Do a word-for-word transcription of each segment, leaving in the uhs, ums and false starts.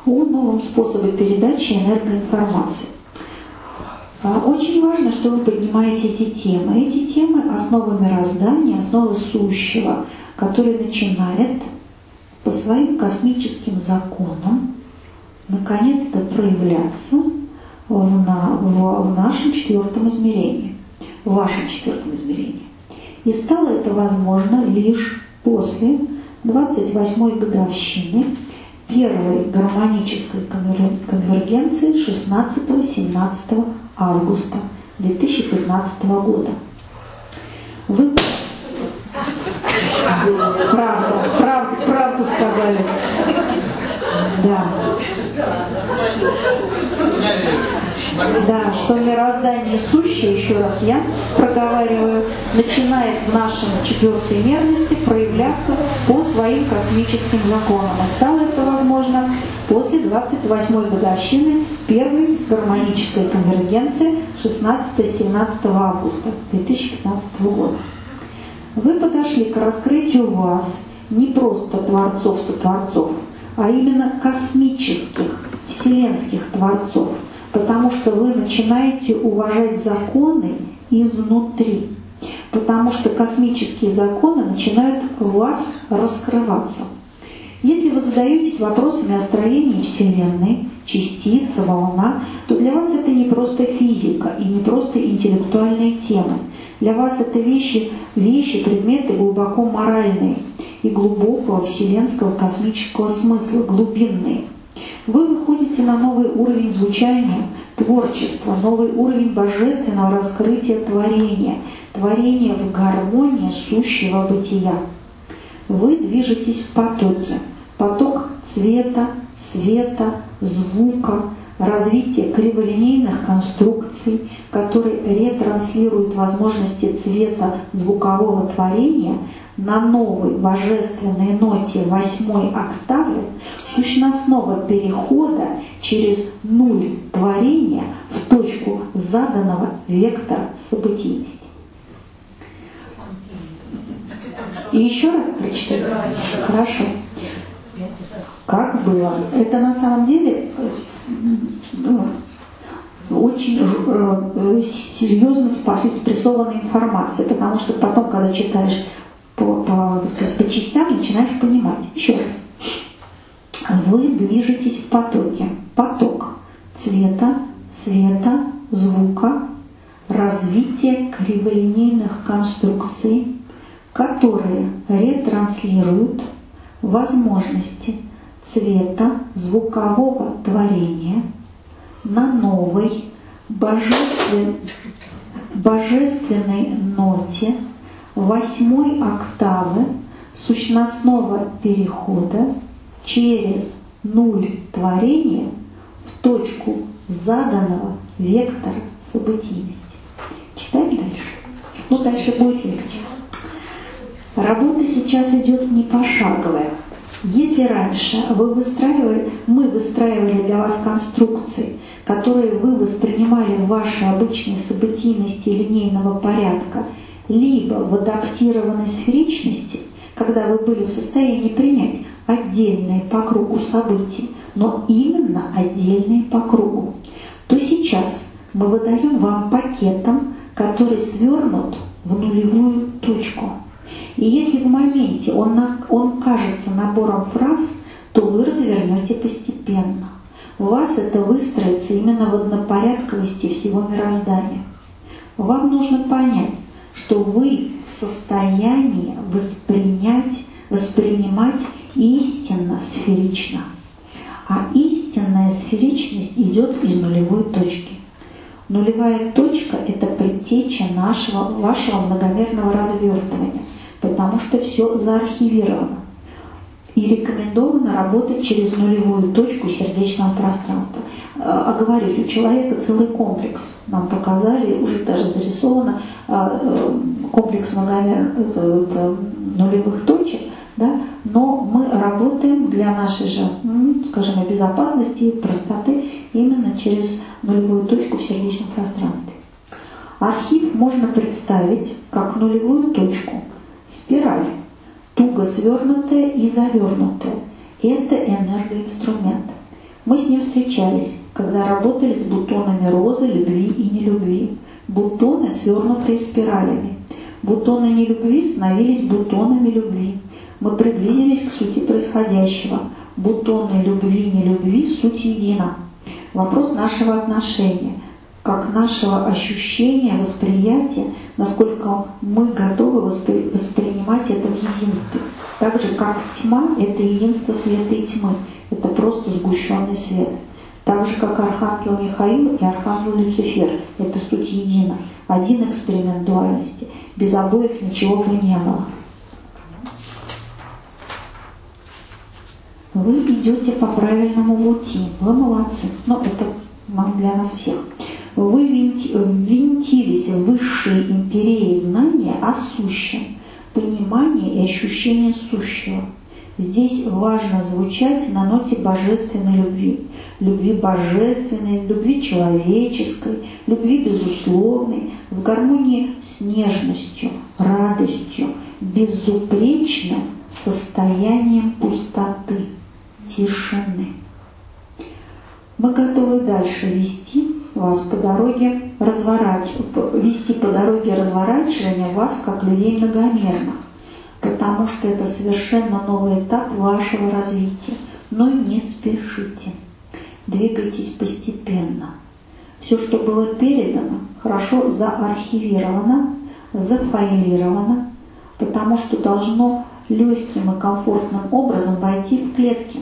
о новом способе передачи энергоинформации. Очень важно, что вы поднимаете эти темы. Эти темы – основы мироздания, основы сущего, который начинает по своим космическим законам наконец-то проявляться в, на, в, в нашем четвертом измерении, в вашем четвертом измерении. И стало это возможно лишь после двадцать восьмой годовщины первой гармонической конвергенции шестнадцатого-семнадцатого августа две тысячи пятнадцатого года. Вы правду, правду, правду сказали. Да. Да, что мироздание сущее, еще раз я проговариваю, начинает в нашем четвертой мерности проявляться по своим космическим законам. И стало это возможно после двадцать восьмой годовщины первой гармонической конвергенции шестнадцатого-семнадцатого августа две тысячи пятнадцатого года. Вы подошли к раскрытию вас не просто творцов-сотворцов, а именно космических, вселенских творцов, потому что вы начинаете уважать законы изнутри, потому что космические законы начинают в вас раскрываться. Если вы задаетесь вопросами о строении Вселенной, частица, волна, то для вас это не просто физика и не просто интеллектуальные темы. Для вас это вещи, вещи, предметы глубоко моральные и глубокого вселенского космического смысла, глубинные. Вы выходите на новый уровень звучания, творчества, новый уровень божественного раскрытия творения, творения в гармонии сущего бытия. Вы движетесь в потоке. Поток цвета, света, звука, развитие криволинейных конструкций, которые ретранслируют возможности цвета звукового творения на новой божественной ноте восьмой октавы, сущностного перехода через нуль творения в точку заданного вектора событийности. И еще раз прочитаю. Хорошо. Как было? Это на самом деле ну, очень э, серьезно спрессованная информация, потому что потом, когда читаешь по, по, сказать, по частям, начинаешь понимать. Еще раз. Вы движетесь в потоке. Поток цвета, света, звука, развитие криволинейных конструкций, которые ретранслируют возможности цвета звукового творения на новой божествен... божественной ноте восьмой октавы сущностного перехода через нуль творения в точку заданного вектора событийности. Читаем дальше? Ну, дальше будет легче. Работа сейчас идет не пошаговая. Если раньше вы выстраивали, мы выстраивали для вас конструкции, которые вы воспринимали в вашей обычной событийности линейного порядка, либо в адаптированной сферичности, когда вы были в состоянии принять отдельные по кругу события, но именно отдельные по кругу, то сейчас мы выдаем вам пакетом, который свернут в нулевую точку. И если в моменте он, он кажется набором фраз, то вы развернете постепенно. У вас это выстроится именно в однопорядковости всего мироздания. Вам нужно понять, что вы в состоянии воспринять, воспринимать истинно сферично. А истинная сферичность идет из нулевой точки. Нулевая точка – это предтеча нашего, вашего многомерного развертывания, потому что все заархивировано. И рекомендовано работать через нулевую точку сердечного пространства. Оговорюсь, у человека целый комплекс. Нам показали, уже даже зарисовано комплекс многомерных нулевых точек, да? Но мы работаем для нашей же, скажем, безопасности и простоты именно через нулевую точку в сердечном пространстве. Архив можно представить как нулевую точку, спираль, туго свернутая и завернутая. Это энергоинструмент. Мы с ним встречались, когда работали с бутонами розы, любви и нелюбви. Бутоны, свернутые спиралями. Бутоны нелюбви становились бутонами любви. Мы приблизились к сути происходящего. Бутоны любви и нелюбви — суть едина. Вопрос нашего отношения, как нашего ощущения, восприятия, насколько мы готовы воспри- воспринимать это в единстве. Так же, как тьма — это единство света и тьмы. Это просто сгущенный свет. Так же, как Архангел Михаил и Архангел Люцифер — это суть едина. Один эксперимент дуальности. Без обоих ничего бы не было. Вы идете по правильному пути. Вы молодцы. Но это для нас всех. Вы ввинтились в высшие империи знания о сущем, понимание и ощущение сущего. Здесь важно звучать на ноте божественной любви. Любви божественной, любви человеческой, любви безусловной, в гармонии с нежностью, радостью, безупречным состоянием пустоты, тишины. Мы готовы дальше вести вас по дороге разворачивания, вести по дороге разворачивания вас как людей многомерных, потому что это совершенно новый этап вашего развития. Но не спешите. Двигайтесь постепенно. Все, что было передано, хорошо заархивировано, зафайлировано, потому что должно легким и комфортным образом войти в клетки.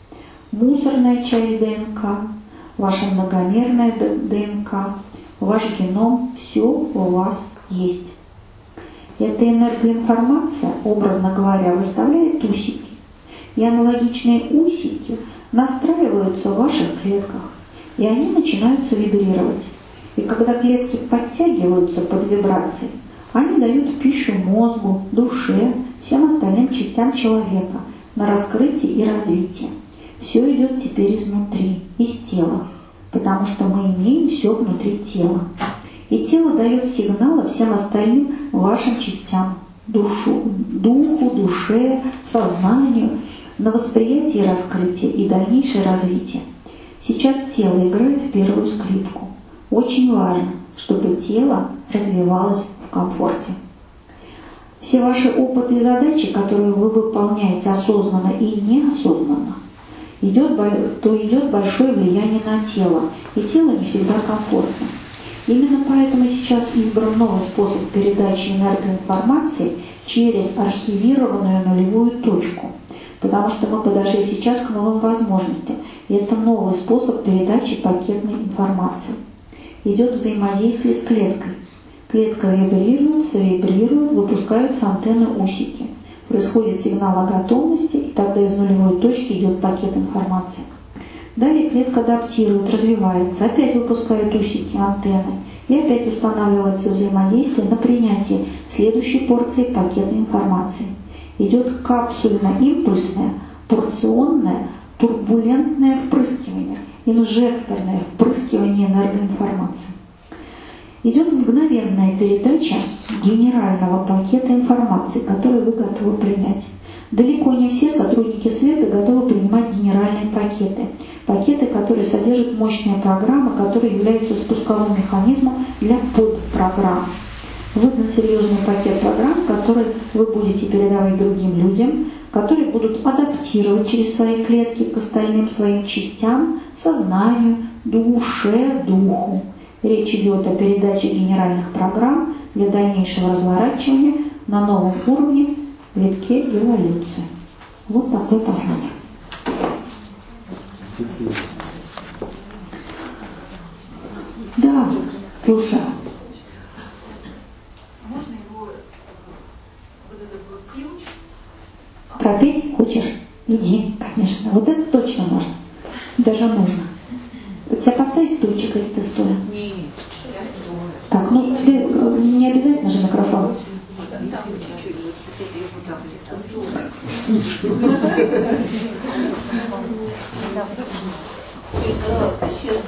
Мусорная часть ДНК, ваша многомерная ДНК, ваш геном, все у вас есть. Эта энергоинформация, образно говоря, выставляет усики. И аналогичные усики настраиваются в ваших клетках, и они начинаются вибрировать. И когда клетки подтягиваются под вибрацией, они дают пищу мозгу, душе, всем остальным частям человека на раскрытие и развитие. Все идет теперь изнутри, из тела, потому что мы имеем все внутри тела. И тело дает сигналы всем остальным вашим частям, душу, духу, душе, сознанию, на восприятие и раскрытие и дальнейшее развитие. Сейчас тело играет первую скрипку. Очень важно, чтобы тело развивалось в комфорте. Все ваши опыты и задачи, которые вы выполняете осознанно и неосознанно, идет, то идет большое влияние на тело, и тело не всегда комфортно. Именно поэтому сейчас избран новый способ передачи энергоинформации через архивированную нулевую точку, потому что мы подошли сейчас к новым возможностям, и это новый способ передачи пакетной информации. Идет взаимодействие с клеткой. Клетка вибрируется, вибрирует, выпускаются антенны-усики. Происходит сигнал о готовности, и тогда из нулевой точки идет пакет информации. Далее клетка адаптирует, развивается, опять выпускает усики, антенны, и опять устанавливается взаимодействие на принятие следующей порции пакетной информации. Идет капсульно-импульсное, порционное, турбулентное впрыскивание, инжекторное впрыскивание энергоинформации. Идет мгновенная передача генерального пакета информации, который вы готовы принять. Далеко не все сотрудники света готовы принимать генеральные пакеты. Пакеты, которые содержат мощные программы, которые являются спусковым механизмом для подпрограмм. Выдан серьезный пакет программ, которые вы будете передавать другим людям, которые будут адаптировать через свои клетки к остальным своим частям, сознанию, душе, духу. Речь идет о передаче генеральных программ для дальнейшего разворачивания на новом уровне в витке эволюции. Вот такое послание. Да, слушай. Можно его, вот этот вот ключ? Пропеть хочешь? Иди, конечно. Вот это точно можно. Даже нужно. Тебя поставить стульчик или ты стоя? Нет, я стою. Так, ну тебе не обязательно же микрофон. Там чуть-чуть, вот так, дистанционно. Только сейчас,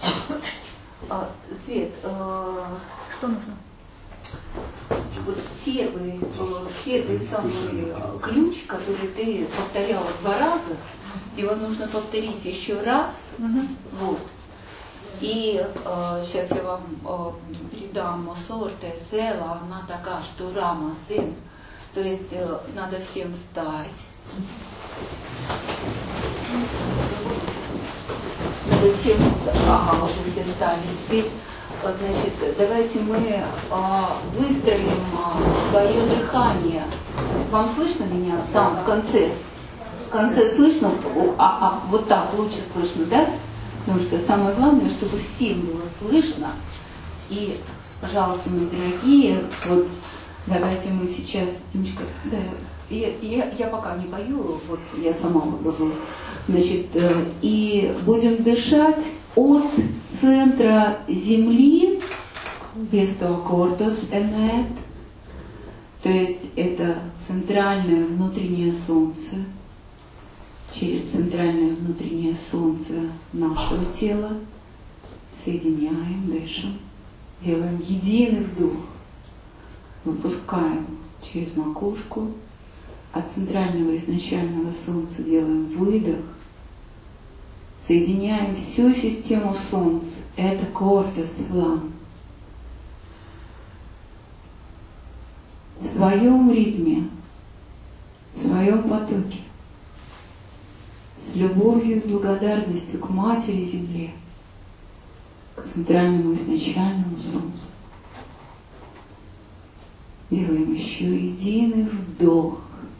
Свет, что нужно? вот фильм первый, первый самый ключ, который ты повторяла два раза, его нужно повторить еще раз. Угу. Вот. И э, сейчас я вам э, передам сорте села, она такая, что рама сын. То есть э, надо всем встать. Надо всем встать. Ага, уже все встали. Теперь, значит, давайте мы э, выстроим э, свое дыхание. Вам слышно меня там, в конце? В конце слышно? А, а, вот так лучше слышно, да? Потому что самое главное, чтобы всем было слышно. И, пожалуйста, мои дорогие, вот давайте мы сейчас, Димочка, да, я, я, я пока не пою, вот я сама попробую. Значит, и будем дышать от центра Земли, Весто Кортос Энет, то есть это центральное внутреннее солнце, через центральное внутреннее солнце нашего тела, соединяем, дышим, делаем единый вдох, выпускаем через макушку, от центрального изначального солнца делаем выдох, соединяем всю систему солнца, это кортес лам. В своем ритме, в своем потоке, с любовью и благодарностью к Матери Земле, к центральному изначальному Солнцу. Делаем еще единый вдох.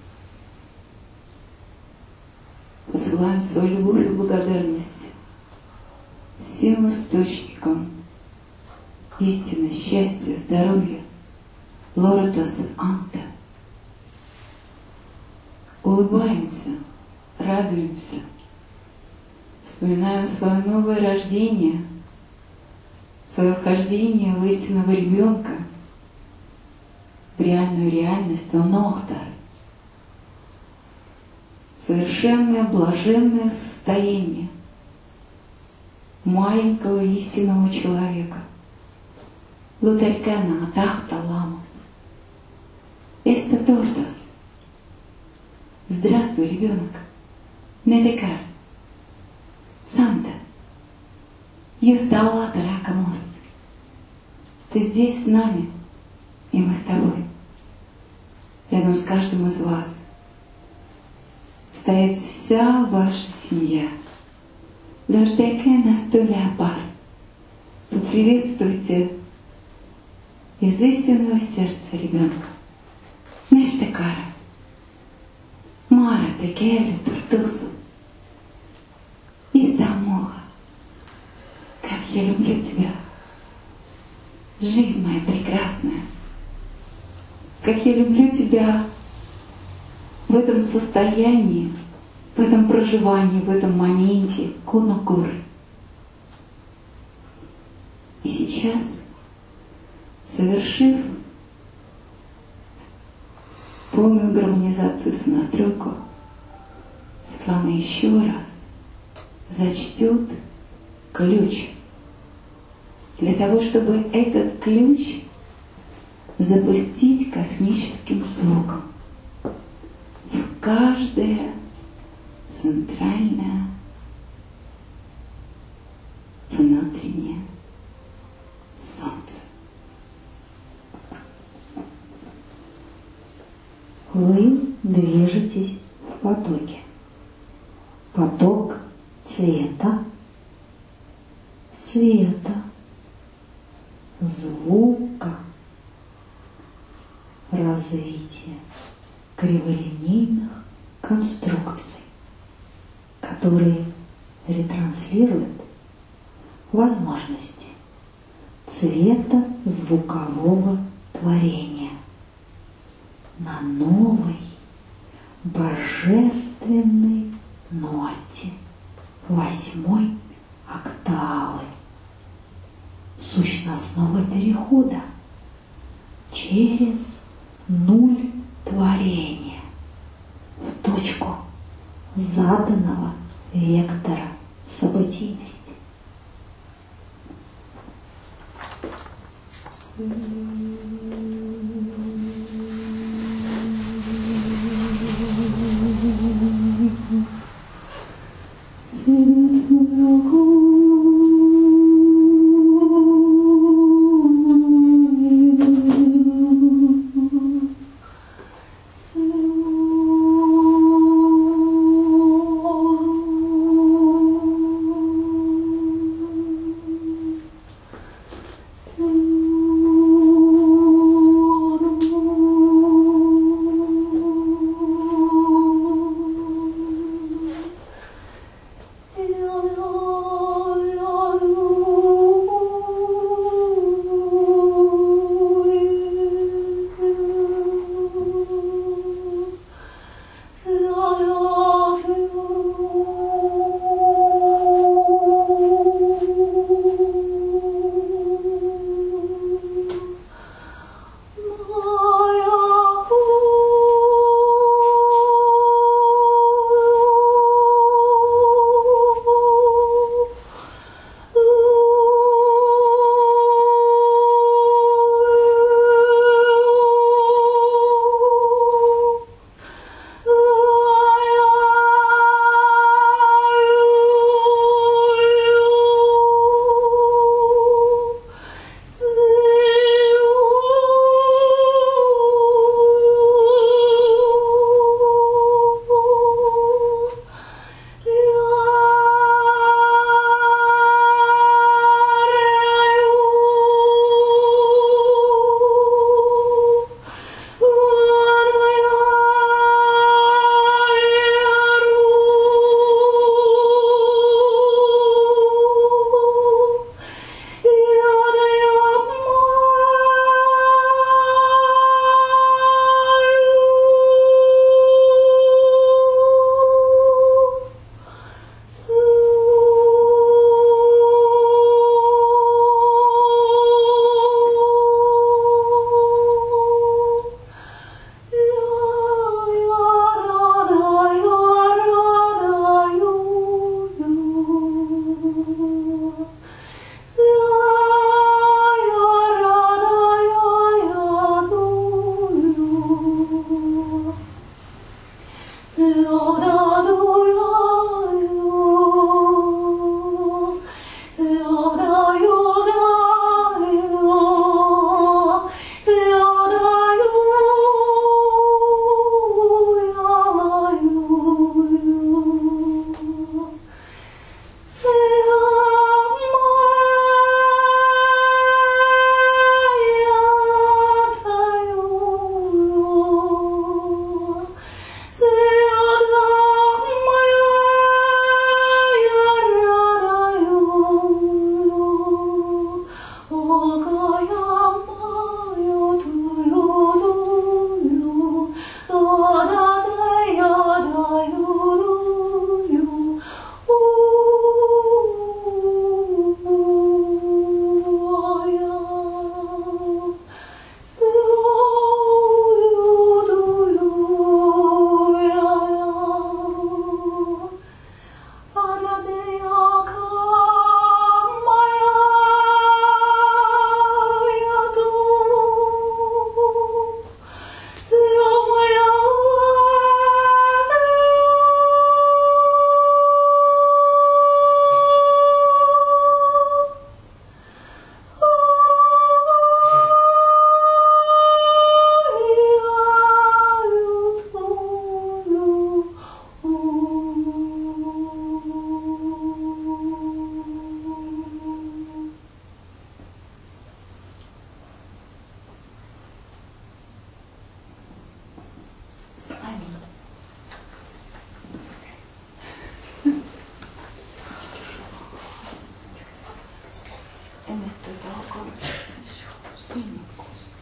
Посылаем свою любовь и благодарность всем источникам истины, счастья, здоровья, Лоротос Анта. Улыбаемся, радуемся, вспоминаем свое новое рождение, свое вхождение в истинного ребенка, в реальную реальность Онохтар. Совершенное блаженное состояние маленького истинного человека. Лутарькана Атахта Ламас. Эстатортас. Здравствуй, ребенок. Недекар. Санта. Ездала Таракамос. Ты здесь с нами, и мы с тобой. Рядом с каждым из вас стоит вся ваша семья. Дождеке настуля пар. Поприветствуйте из истинного сердца ребенка. Нештекара. Мара текелю туртусу. Из домога. Как я люблю тебя. Жизнь моя прекрасная. Как я люблю тебя в этом состоянии, в этом проживании, в этом моменте, Конокур. И сейчас, совершив полную гармонизацию, сонастройку, Светлана еще раз зачтет ключ для того, чтобы этот ключ запустить космическим звуком в каждое центральное внутреннее солнце. Вы движетесь в потоке. Поток цвета, света, звука, развития криволинейных конструкций, которые ретранслируют возможности цвета звукового творения на новой божественной ноте восьмой октавы сущностного перехода через нуль творения в точку заданного вектора событийности.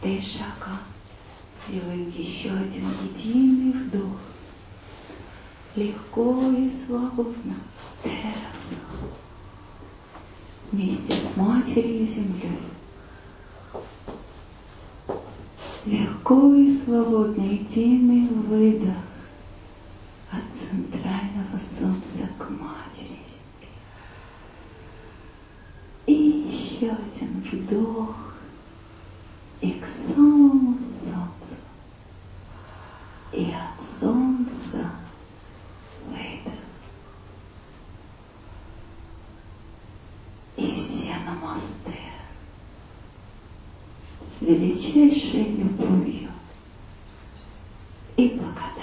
Тешака. Делаем еще один единый вдох. Легко и свободно. Тераса. Вместе с Матерью Землей. Легко и свободно единый выдох от центрального Солнца к Матери Земле. И еще один вдох и к самому Солнцу. И от Солнца выдох. И все намасте с величайшей любовью и благодарностью.